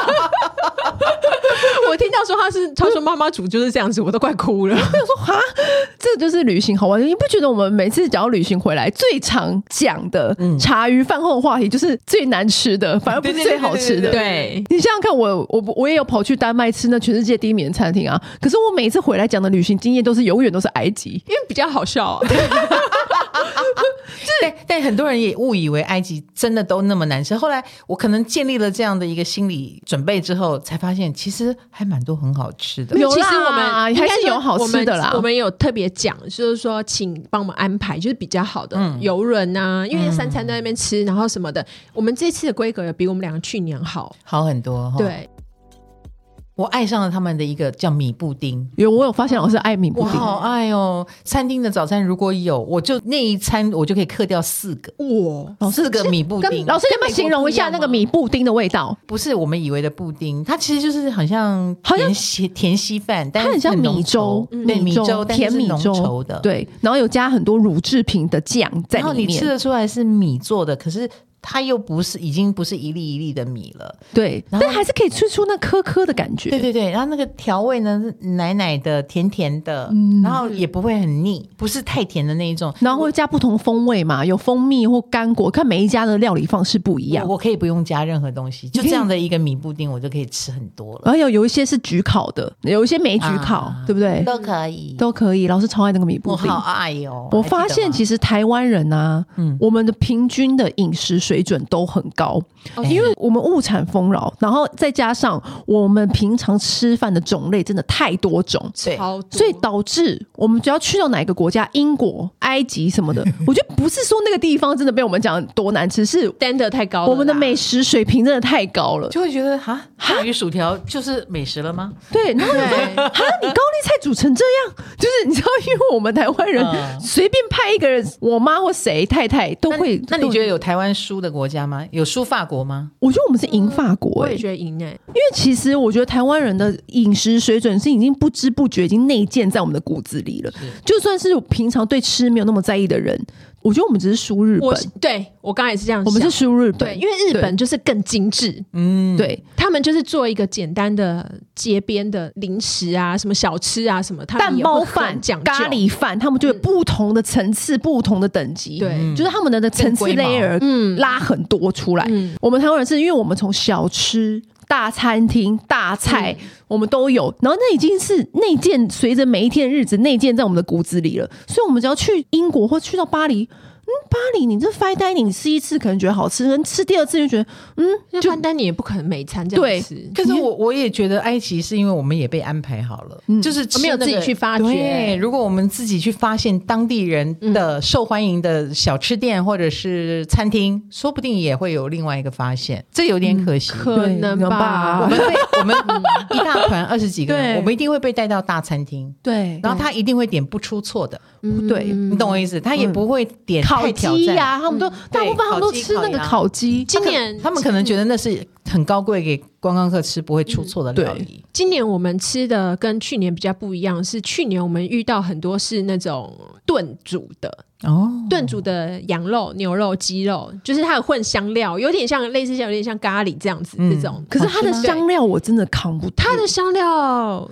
我听到说他是他说妈妈煮就是这样子，我都快哭了。 我说哈，这就是旅行好玩。你不觉得我们每次只要旅行回来，最常讲的茶余饭后的话题就是最难吃的，反而不是最好吃的。 对， 你想想看，我我我也有跑去丹麦吃那全世界第一名的餐厅啊，可是我每次回来讲的旅行经验都是永远都是埃及， 因为比较好笑啊。 但但很多人也误以为埃及真的都那么难吃，后来我可能建立了这样的一个心理准备之后，才发现其实还蛮多很好吃的。 有啦， 其实我们还是有好吃的啦。 我们, 我们有特别讲，就是说请帮我们安排就是比较好的邮轮啊，嗯、因为三餐在那边吃，然后什么的。我们这次的规格也比我们两个去年好好很多。 对。 我爱上了他们的一个叫米布丁， 有我有发现老师爱米布丁， 我好爱哦！餐厅的早餐如果有，我就那一餐我就可以嗑掉四个哇， 四个米布丁。 老师要不要形容一下那个米布丁的味道？ 不是我们以为的布丁，它其实就是很像甜稀甜稀饭，但是它很像米粥， 对米粥， 甜米粥的，对，然后有加很多乳制品的酱在里面，然后你吃得出来是米做的，可是它又不是，已经不是一粒一粒的米了， 对，但还是可以吃出那颗颗的感觉。 对对对，然后那个调味呢是奶奶的、甜甜的，嗯、然后也不会很腻，不是太甜的那一种。 然后会加不同风味嘛，有蜂蜜或干果，看每一家的料理方式不一样。 我, 我可以不用加任何东西，就这样的一个米布丁，我就可以吃很多了。 然后有有一些是焗烤的，有一些没焗烤，啊、对不对？ 都可以， 都可以。老师超爱那个米布丁， 我好爱哦！ 我发现其实台湾人啊，嗯，我们的平均的饮食水准都很高，哦、因为我们物产丰饶，然后再加上我们平常吃饭的种类真的太多种， 对， 所以导致我们只要去到哪个国家，英国、埃及什么的，我觉得不是说那个地方真的被我们讲多难吃，是 standard 太高了， 我们的美食水平真的太高了， 就会觉得哈，炸鱼薯条就是美食了吗？ 对，然后你说哈，你高丽菜煮成这样，就是你知道，因为我们台湾人随便派一个人，我妈或谁太太都会。 那, 那你觉得有台湾输的国家吗？有输法国吗？ 我觉得我们是赢法国、欸， 我也觉得赢哎、欸， 因为其实我觉得台湾人的饮食水准是已经不知不觉已经内建在我们的骨子里了。就算是平常对吃没有那么在意的人，我觉得我们只是输日本。 我对我刚才也是这样想， 我们是输日本， 对，因为日本就是更精致， 嗯，对， 他们就是做一个简单的街边的零食啊，什么小吃啊，什么蛋包饭、咖喱饭，他们就有不同的层次、嗯、不同的等级， 对， 就是他们的层次 layer 嗯拉很多出来。嗯、我们台湾人是因为我们从小吃。大餐厅、大菜、嗯，我们都有，然后那已经是内建，随着每一天的日子内建在我们的骨子里了。所以，我们只要去英国或去到巴黎，嗯，巴黎你这 fine dining 吃一次可能觉得好吃，可能吃第二次就觉得，嗯， 就 fine dining 也不可能每餐这样吃。 可是我我也觉得埃及是因为我们也被安排好了，嗯、就是、那個、 没有自己去发掘。 对，如果我们自己去发现当地人的受欢迎的小吃店或者是餐厅，嗯、说不定也会有另外一个发现，这有点可惜。 嗯、可能吧？ 我们被我们一大团二十几个人，我们一定会被带到大餐厅， 对， 然后他一定会点不出错的， 嗯、对， 你懂我意思？他也不会点太挑战。 呀、啊，他们都、嗯、大部分他们都吃那个烤鸡。 今年他们可能觉得那是很高贵，给观光客吃不会出错的料理、嗯。 今年我们吃的跟去年比较不一样，是去年我们遇到很多是那种炖煮的。哦，炖煮的羊肉、牛肉、鸡肉，就是它有混香料，有点像类似像有点像咖喱这样子、嗯、这种。 可是它的香料我真的扛不住， 它的香料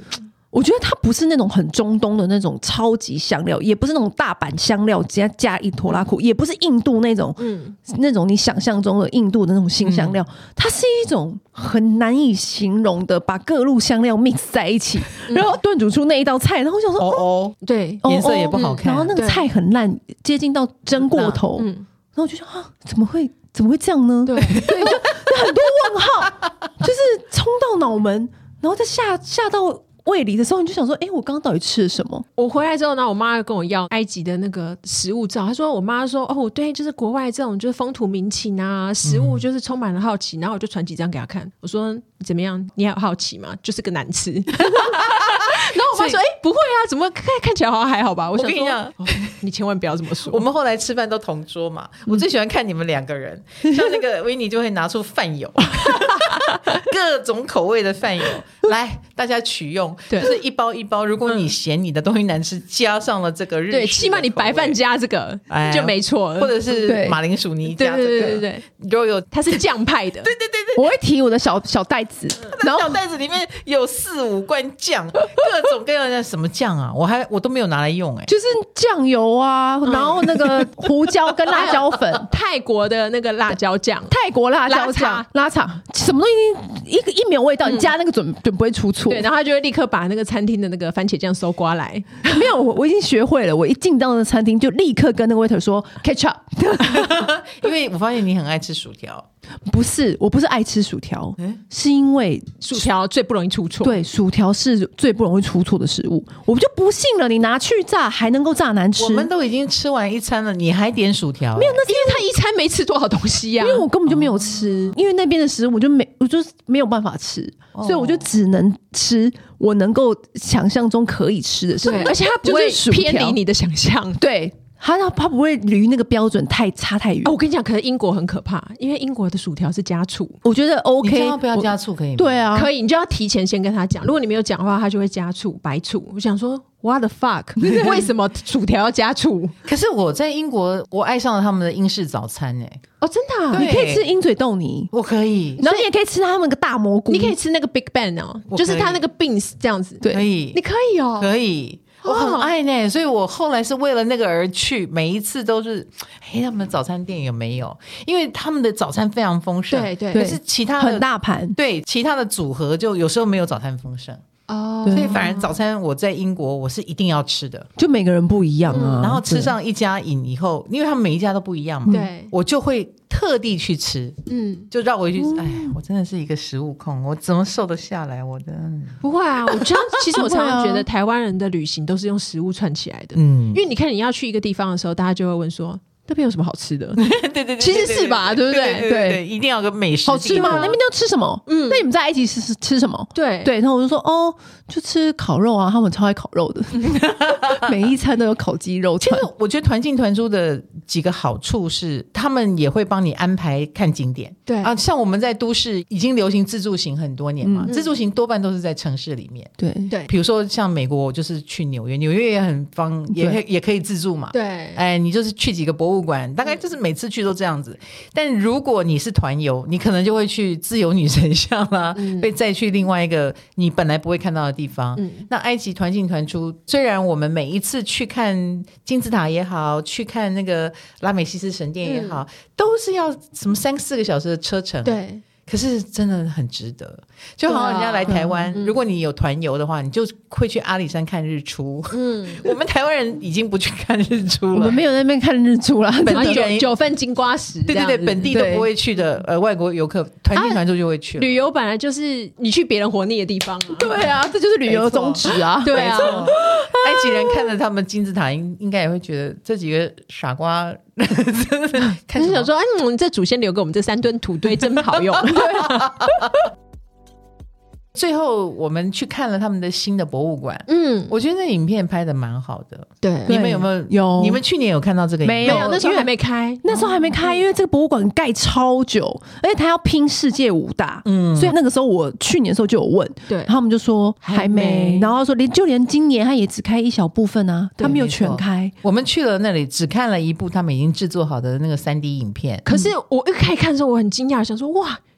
我觉得它不是那种很中东的那种超级香料，也不是那种大阪香料加加一拖拉库，也不是印度那种、嗯、那种你想象中的印度的那种新香料、嗯、它是一种很难以形容的把各路香料 mix 在一起、嗯、然后炖煮出那一道菜，然后我想说哦哦， 对， 颜色也不好看、 嗯、然后那个菜很烂，接近到蒸过头、嗯、然后我就说啊，怎么会怎么会这样呢？对对，就很多问号，就是冲到脑门，然后再下下到胃里的时候，你就想说，哎、欸，我刚刚到底吃了什么？ 我回来之后呢，我妈又跟我要埃及的那个食物照。她说，我妈说，哦，对，就是国外这种就是风土民情啊，食物就是充满了好奇。嗯、然后我就传几张给她看，我说怎么样？你还有好奇吗？就是个难吃。然后我妈说：“哎、欸，不会啊，怎么看看起来好像还好吧？”我想说，我跟你讲、哦，你千万不要这么说。 我们后来吃饭都同桌嘛，我最喜欢看你们两个人，嗯、像那个维尼就会拿出饭友，各种口味的饭友来，大家取用，就是一包一包。如果你嫌你的东西难吃，加上了这个日式的口味，对， 起码你白饭加这个、哎、就没错， 或者是马铃薯泥加这个， 对对对对对， 都有， 它是酱派的， 对对对对， 我会提我的小小袋子， 然后小袋子里面有四五罐酱，各种各样的什么酱啊，我还我都没有拿来用、欸，哎， 就是酱油啊，然后那个胡椒跟辣椒粉， 泰国的那个辣椒酱， 泰国辣椒酱，拉茶，什么东西一个一没有味道，嗯、你加那个准准不会出错。 对，然后他就会立刻把那个餐厅的那个番茄酱搜刮来。 没有，我我已经学会了，我一进到那个餐厅就立刻跟那个 waiter 说 ketchup， 因为我发现你很爱吃薯条。 不是，我不是爱吃薯条，欸、是因为薯条最不容易出错。 对，薯条是最不容易出错的食物。我就不信了，你拿去炸还能够炸难吃？ 我们都已经吃完一餐了，你还点薯条、欸？ 没有，那是因为他一餐没吃多少东西呀、啊。 因为我根本就没有吃，哦、因为那边的食物我就没，我就没有办法吃，哦、所以我就只能吃我能够想象中可以吃的食物。 对，而且它不会偏离你的想象。 对。他他不会离那个标准太差太远、 哦。我跟你讲，可能英国很可怕，因为英国的薯条是加醋。 我觉得 OK， 你千万不要加醋可以吗？ 对啊， 可以，你就要提前先跟他讲。如果你没有讲的话，他就会加醋、白醋。我想说 ，What the fuck？ 为什么薯条要加醋？ 可是我在英国，我爱上了他们的英式早餐哎、欸。 哦，真的、啊， 你可以吃鹰嘴豆泥， 我可以， 然后你也可以吃他们那个大蘑菇， 你可以吃那个 Big Bang 哦，就是他那个 beans 这样子， 对， 可以， 你可以哦， 可以。我很爱呢，所以我后来是为了那个而去，每一次都是，哎，他们的早餐店有没有？因为他们的早餐非常丰盛， 对对， 可是其他的很大盘， 对，其他的组合就有时候没有早餐丰盛。哦，所以反而早餐我在英国我是一定要吃的， 就每个人不一样啊。 嗯、然后吃上一家饮以后，因为他们每一家都不一样嘛， 对， 我就会特地去吃，嗯，就绕回去。哎、嗯，我真的是一个食物控，我怎么瘦得下来？我的不会啊，我觉得其实我常常觉得台湾人的旅行都是用食物串起来的，嗯，因为你看你要去一个地方的时候，大家就会问说。那边有什么好吃的？ 对对对， 其实是吧，对不对？ 对对对，一定要有个美食。 好吃吗？那边要吃什么？嗯，那你们在埃及吃吃什么？ 对对，然后我就说哦，就吃烤肉啊，他们超爱烤肉的，每一餐都有烤鸡肉。 其实我觉得团进团出的几个好处是，他们也会帮你安排看景点。 对啊，像我们在都市已经流行自助行很多年嘛，嗯、自助行多半都是在城市里面。 对对， 比如说像美国，我就是去纽约，纽约也很方，也也可以自助嘛。 对， 哎，你就是去几个博物馆，大概就是每次去都这样子。但如果你是团游，你可能就会去自由女神像啦、啊，嗯、被再去另外一个你本来不会看到的地方。嗯、那埃及团进团出，虽然我们每一次去看金字塔也好，去看那个拉美西斯神殿也好，嗯、都是要什么三四个小时的车程。 对。 可是真的很值得，就好像人家来台湾、啊嗯、如果你有团游的话，你就会去阿里山看日出。嗯，我们台湾人已经不去看日出了， 我们没有在那边看日出了， 本地人九份金瓜石， 对对对，本地都不会去的。呃，外国游客团进团出就会去了、啊。 旅游本来就是你去别人活腻的地方啊， 对啊，这就是旅游的宗旨啊， 对啊。 埃及人看着他们金字塔，应应该也会觉得这几个傻瓜。 看想说，嗯，这祖先留给我们这三吨土堆真好用。 最后我们去看了他们的新的博物馆，嗯，我觉得那影片拍的蛮好的。 对， 你们有没有？ 有， 你们去年有看到这个影片？ 没有，那时候还没开， 那时候还没开，因为这个博物馆盖超久，而且他要拼世界五大，嗯，所以那个时候我去年的时候就有问， 对， 然后他们就说还没，然后说连就连今年他也只开一小部分啊，他没有全开。 我们去了那里，只看了一部他们已经制作好的那个三 D 影片。 可是我一开看的时候，我很惊讶，想说哇。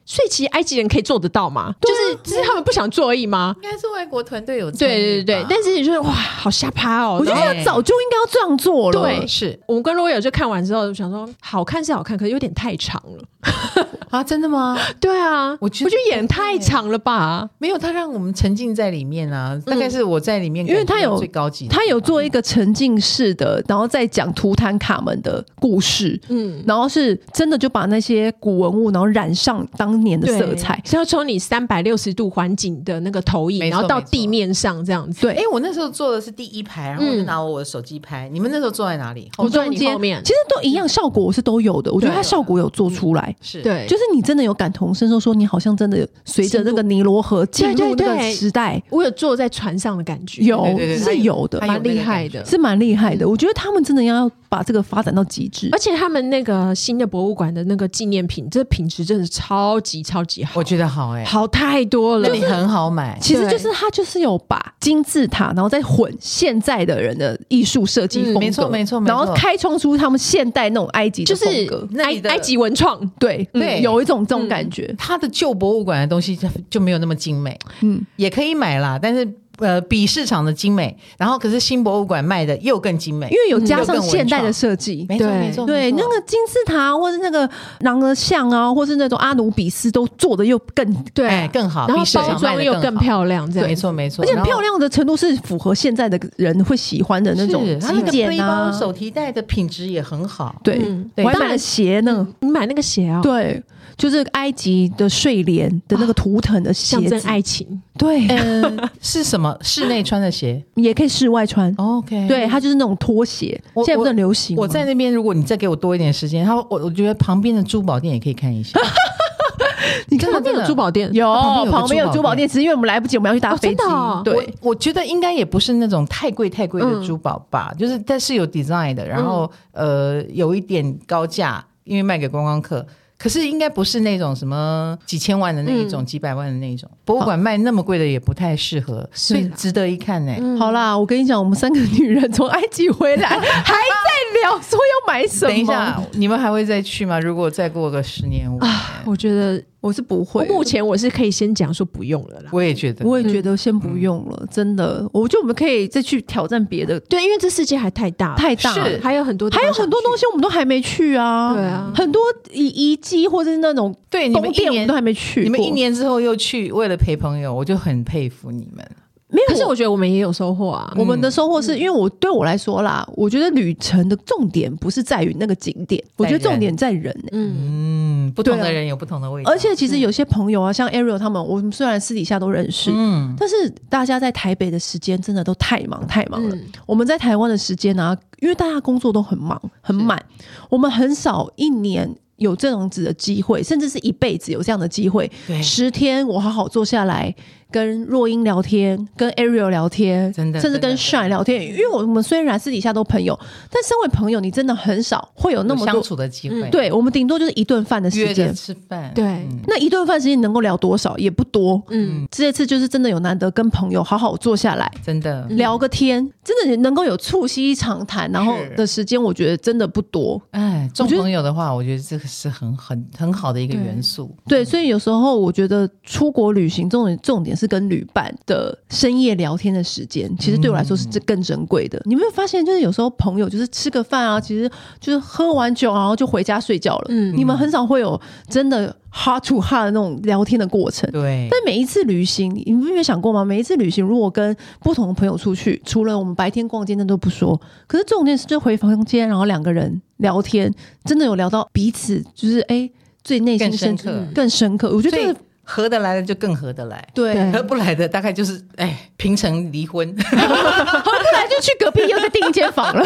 所以其实埃及人可以做得到吗？就是只是他们不想做而已吗？ 应该是外国团队有对对对，但是就是哇，好瞎趴哦！ 我觉得早就应该要这样做了。 对， 是我们跟罗友就看完之后想说，好看是好看，可是有点太长了啊！真的吗？ 对啊，我觉得演太长了吧？ 没有，他让我们沉浸在里面啊，大概是我在里面， 因为他有最高级， 他有做一个沉浸式的，然后再讲图坦卡门的故事，嗯，然后是真的就把那些古文物，然后染上当年的色彩， 是要从你三百六十度环景的那个投影，然后到地面上这样子。 对， 哎、欸，我那时候坐的是第一排，然后我就拿我的手机拍、嗯。你们那时候坐在哪里？ 我坐在你后面， 其实都一样，效果是都有的。我觉得它效果有做出来， 是对，就是你真的有感同身受，说你好像真的随着那个尼罗河进入那个时代。 我有坐在船上的感觉， 有对对对是有的， 蛮厉害的， 是蛮厉害的。我觉得他们真的要把这个发展到极致， 而且他们那个新的博物馆的那个纪念品，这品质真的超级超级好， 我觉得好哎、欸， 好太多了， 那你很好买。 其实就是他就是有把金字塔，然后再混现在的人的艺术设计风格， 没错没错， 然后开创出他们现代那种埃及的风格， 就是埃埃及文创， 对对、嗯，有一种这种感觉。 他的旧博物馆的东西就就没有那么精美，嗯，也可以买啦，但是。呃，比市场的精美，然后可是新博物馆卖的又更精美， 因为有加上现代的设计， 没错没错， 对，那个金字塔或是那个狼的像啊，或是那种阿努比斯都做的又更对、 哎、更好， 然后包装又更漂亮，这样没错没错， 而且漂亮的程度是符合现在的人会喜欢的那种极简啊， 手提袋的品质也很好， 对，嗯、我还买了鞋呢， 你买那个鞋啊？ 对。就是埃及的睡莲的那个图腾的鞋子， 象征爱情。 对， 呃，是什么？室内穿的鞋， 也可以室外穿。 OK， 对，它就是那种拖鞋，现在不是很流行。 我在那边，如果你再给我多一点时间，他我我觉得旁边的珠宝店也可以看一下。 你看旁边有珠宝店， 有旁边有珠宝店，只是因为我们来不及，我们要去搭飞机。 哦、 对我，我觉得应该也不是那种太贵太贵的珠宝吧，嗯、就是但是有 design 的，然后、嗯、呃有一点高价，因为卖给观光客。可是应该不是那种什么几千万的那一种、嗯、几百万的那一种，博物馆卖那么贵的也不太适合，所以值得一看呢、欸嗯。好啦，我跟你讲，我们三个女人从埃及回来，还在聊说要买什么。 等一下，你们还会再去吗？如果再过个十年五年、啊， 我觉得我是不会。 目前我是可以先讲说不用了啦。 我也觉得， 我也觉得先不用了，嗯、真的。我觉得我们可以再去挑战别的， 对，因为这世界还太大太大了， 是还有很多还有很多东西我们都还没去啊。 对啊， 很多遗遗迹或者是那种对宫殿我们都还没去。 你们一年之后又去，为了陪朋友，我就很佩服你们。 没有，可是我觉得我们也有收获啊。 我们的收获是、嗯、因为我对我来说啦，我觉得旅程的重点不是在于那个景点，我觉得重点在人、欸。 嗯，不同的人有不同的味道。 而且其实有些朋友啊，像 Ariel 他们，我们虽然私底下都认识，嗯，但是大家在台北的时间真的都太忙太忙了。嗯、我们在台湾的时间啊，因为大家工作都很忙很满，我们很少一年有这样子的机会，甚至是一辈子有这样的机会。十天我好好坐下来跟若英聊天，跟 Ariel 聊天，真的，甚至跟 Shine 聊天。因为我们虽然私底下都朋友，但身为朋友，你真的很少会有那么多相处的机会。 嗯、对，我们顶多就是一顿饭的时间， 约着吃饭。 对、 嗯，那一顿饭时间能够聊多少也不多。嗯，这次就是真的有难得跟朋友好好坐下来， 真的聊个天，真的能够有促膝长谈，然后的时间，我觉得真的不多。 哎，做朋友的话，我觉得这个是很很很好的一个元素。 对，对，所以有时候我觉得出国旅行重点重点是跟旅伴的深夜聊天的时间，其实对我来说是这更珍贵的。嗯、你没有发现，就是有时候朋友就是吃个饭啊，其实就是喝完酒然后就回家睡觉了。嗯，你们很少会有真的 heart to heart 的那种聊天的过程。 对， 但每一次旅行，你们有没有想过吗？每一次旅行，如果跟不同的朋友出去，除了我们白天逛街那都不说，可是重点是就回房间，然后两个人聊天，真的有聊到彼此，就是哎、欸、最内心深刻、更深刻。我觉得这个。 合得来的就更合得来， 对， 合不来的大概就是哎平成离婚，合不来就去隔壁又再订一间房了。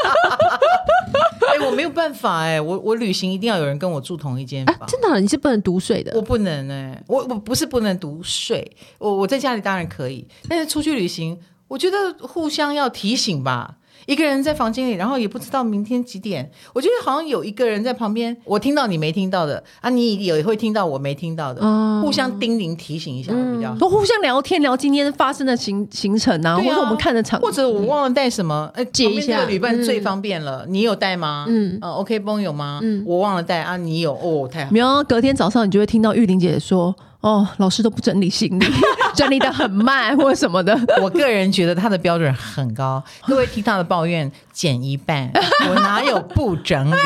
哎，我没有办法哎、欸，我我旅行一定要有人跟我住同一间房、 啊，真的，你是不能独睡的？ 我不能哎、欸，我我不是不能独睡，我我在家里当然可以，但是出去旅行。 我觉得互相要提醒吧。一个人在房间里，然后也不知道明天几点，我觉得好像有一个人在旁边，我听到你没听到的啊，你也会听到我没听到的，嗯、互相叮咛提醒一下会比较好。 都、嗯、互相聊天，聊今天发生的行行程啊，啊或者我们看的场， 或者我忘了带什么，呃， 借一下。 旅伴最方便了，嗯、你有带吗？嗯，呃 ，OK 绷有吗？嗯，我忘了带啊，你有哦，太好。 没有，隔天早上你就会听到玉玲姐说。哦，老师都不整理行李，整理的很慢或者什么的。 我个人觉得他的标准很高，各位听他的抱怨减一半，我哪有不整理？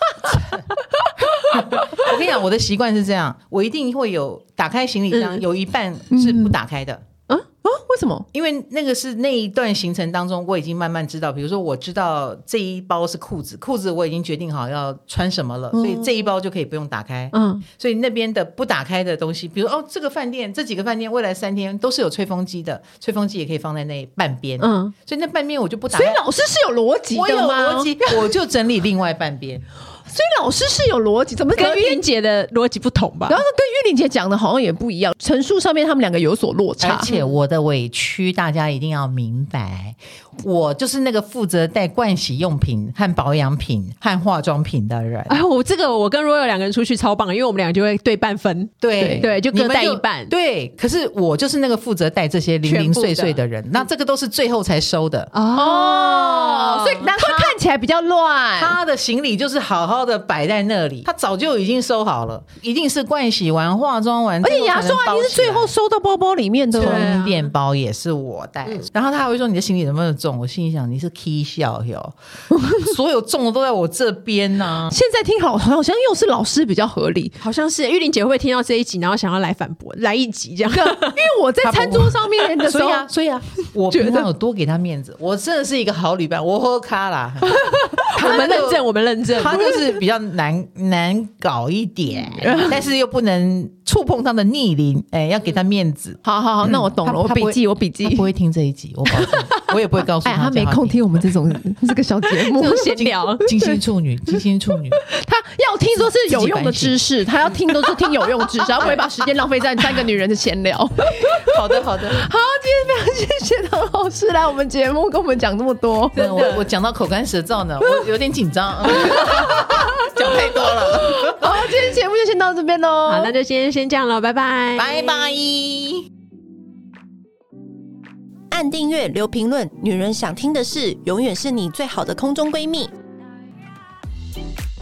我跟你讲，我的习惯是这样，我一定会有打开行李箱，嗯、有一半是不打开的。 啊啊！为什么？ 因为那个是那一段行程当中，我已经慢慢知道，比如说我知道这一包是裤子，裤子我已经决定好要穿什么了，嗯、所以这一包就可以不用打开。嗯，所以那边的不打开的东西，比如哦，这个饭店这几个饭店未来三天都是有吹风机的，吹风机也可以放在那半边。嗯，所以那半边我就不打开。 所以老师是有逻辑的吗？ 我有逻辑，我就整理另外半边。 所以老师是有逻辑，怎么跟玉玲姐的逻辑不同吧？ 然后跟玉玲姐讲的好像也不一样，陈述上面他们两个有所落差。 而且我的委屈大家一定要明白，我就是那个负责带盥洗用品和保养品和化妆品的人。 哎，我这个我跟 Royal 两个人出去超棒，因为我们两个就会对半分， 对对，就各带一半。 对，可是我就是那个负责带这些零零碎碎的人，那这个都是最后才收的哦，所以难怪看起来比较乱。 他的行李就是好好的摆在那里，他早就已经收好了，一定是盥洗完化妆完， 而且牙刷一定是最后收到包包里面的。 充电包也是我带、嗯、然后他还会说你的行李怎么那么重，我心里想你是 K 笑哟，所有重的都在我这边啊。 现在听好好像又是老师比较合理， 好像是玉玲姐会不会听到这一集然后想要来反驳来一集这样因为我在餐桌上面的时候所以啊所以啊我平常有多给他面子，我真的是一个好旅伴，我喝咖啦我们认证我们认证他就是比较难难搞一点但是又不能触碰他的逆鳞，哎，要给他面子。 好好好、嗯、那我懂了，我笔记我笔记。 他不会听这一集，我保证我也不会告诉他、哎、 他没空听我们这种这个小节目闲聊金星处女金星处女他要听说是有用的知识，他要听都是听有用知识他不会把时间浪费在三个女人的闲聊好的好的好，今天非常谢谢唐老师来我们节目跟我们讲这么多。 我我讲到口干舌燥呢，我有点紧张讲太多了好，今天节目就先到这边咯。 好，那就先先这样了，拜拜拜拜。 按订阅留评论，女人想听的事永远是你最好的空中闺蜜。